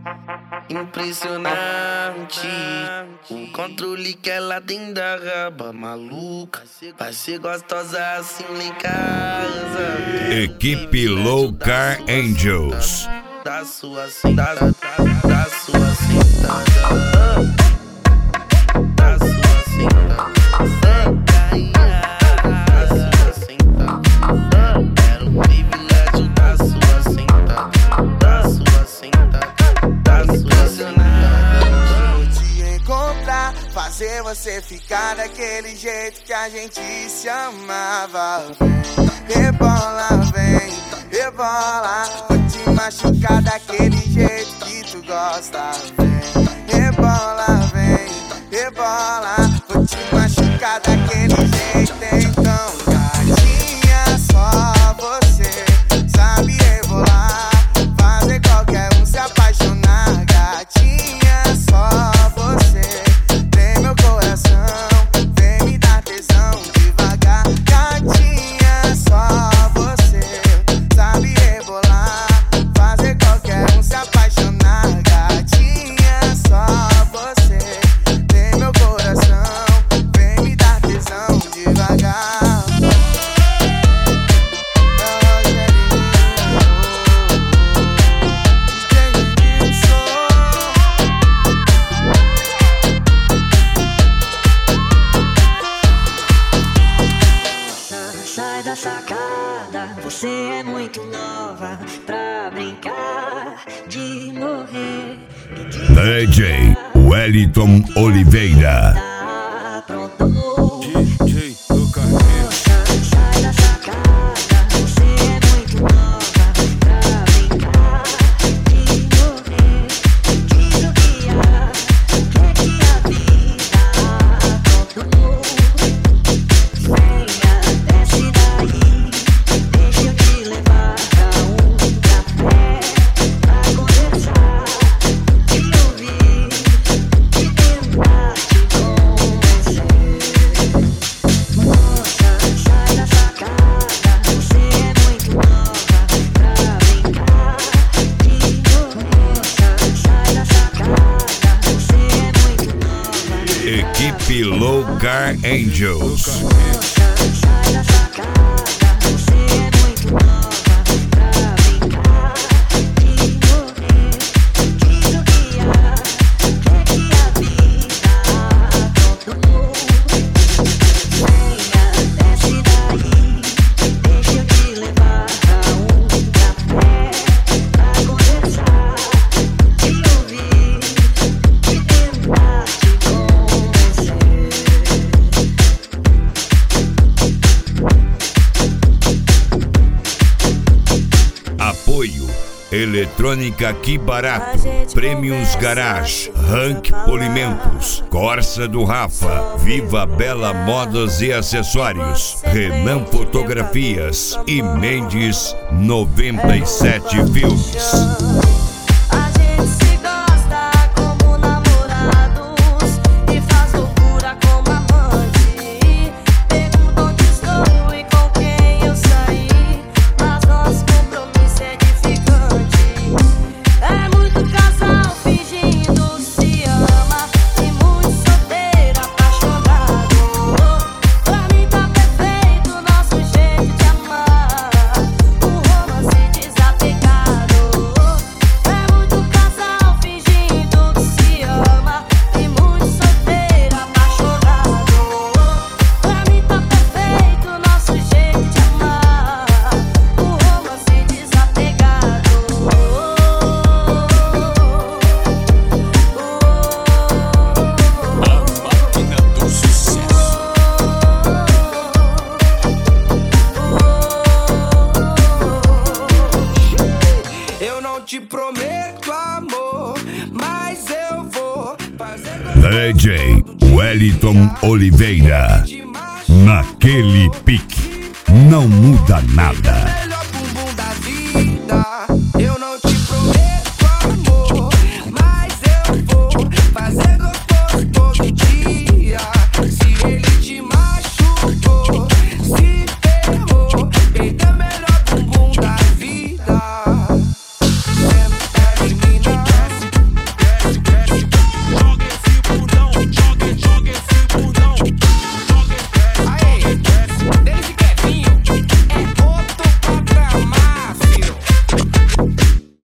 Impressionante o controle que ela tem da raba maluca. Vai ser gostosa assim lá em casa. Equipe Low Car Angels. Da sua sentada, da sua sentada, da sua sentada, da sua sentada. Quero o privilégio da sua sentada, da sua sentada, da sua sentada. Vou te encontrar, fazer você ficar daquele jeito que a gente se amava. Rebola, vem, rebola. Vou te machucar daquele jeito que tu gosta. Vem, rebola, vem, rebola. Vou te machucar daquele jeito. Então, gatinha, só você sabe rebolar, fazer qualquer um se apaixonar. Gatinha, só você tem meu coração, vem me dar tesão devagar. Gatinha, só você sabe rebolar, fazer qualquer um se apaixonar. Gatinha, só você tem meu coração, vem me dar tesão devagar. Sai da sacada, você é muito nova pra brincar de morrer. DJ Wellington Oliveira. Tá pronto? DJ sai da sacada, você é muito nova pra brincar de morrer. Diz o que a vida pronto. Venha, desce daí, deixa eu te levar pra um café, pra conversar, te ouvir, te tentar te convencer. Moça, sai da sacada, você é muito nova pra brincar de morrer. Moça, sai da sacada, você é muito nova. Equipe Low Car Angels. Sai da sacada, você é muito nova pra brincar de morrer. Diz o que a vida pronto. Venha, desce daí, deixa eu te levar pra um café, pra conversar, te ouvir, te tentar te convencer. Apoio Eletrônica Que Barato, Prêmios Garage, Rank Polimentos, Corsa do Rafa, Viva Bela Modas e Acessórios, Renan Fotografias e Mendes 97 Filmes. A gente se gosta como namorados e faz loucura como amante. Pergunta onde estou e com quem eu saí, mas nosso compromisso é edificante. É muito casal fingindo se ama e muito solteiro apaixonado. Pra mim tá perfeito o nosso jeito de amar, um romance desapegado. É muito casal fingindo que se ama e muito solteiro apaixonado. Pra mim tá perfeito o nosso jeito de amar, um romance desapegado. Eu não te prometo amor, mas eu vou fazer DJ Wellington Oliveira. Naquele pique, não muda nada.